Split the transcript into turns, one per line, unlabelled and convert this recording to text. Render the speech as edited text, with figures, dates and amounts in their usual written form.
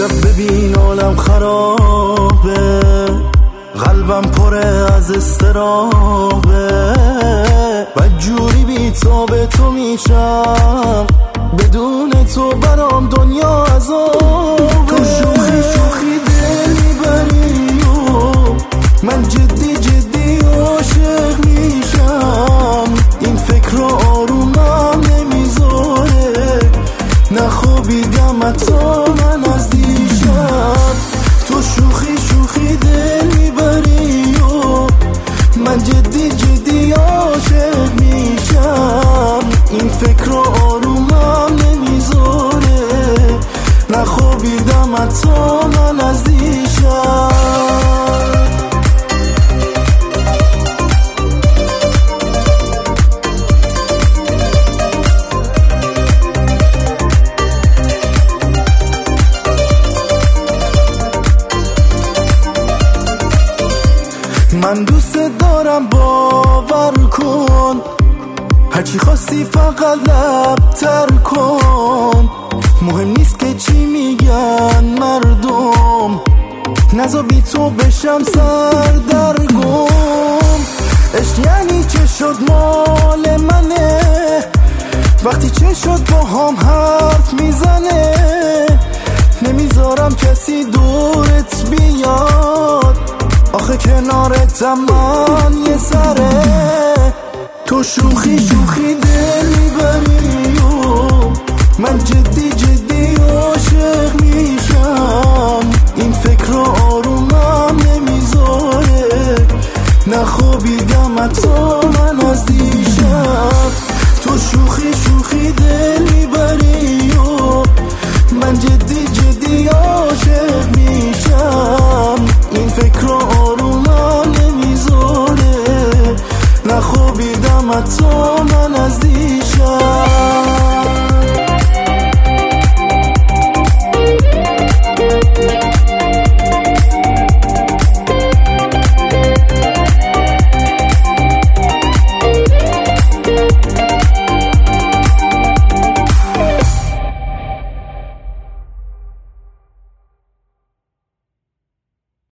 شب ببین عالم خرابه، قلبم پره از استرابه، بدجوری بی تا به تو میشم، بدون تو برام دنیا عذابه. تو شوخی شوخی دل میبری و من جدی جدی عاشق میشم، این فکر رو آرومم نمیذاره، نخوابیدم حتی من از دیشب. تو شوخی شوخی دل میبری و من جدی جدی عاشق میشم، این فکر رو آرومم نمیذاره، نخوابیدم حتی من از دیشب. من دوست دارم باور کن، هرچی خواستی فقط لبتر کن، مهم نیست که چی میگن مردم، نذار بی تو بشم سردرگم. عشق یعنی چه شد مال منه، وقتی چه شد با هم حرف میزنه، نمیذارم کسی دورت بیاد، آخه کنارتم من یه سره. تو شوخی شوخی دل میبری و من جدی جدی عاشق میشم، این فکر رو آرومم نمیذاره، نخوابیدم حتی من از دیشب. تو شوخی شوخی دل میبری و من جدی جدی عاشق میشم، این فکر رو آرومم نمیذاره، نخوابیدم حتی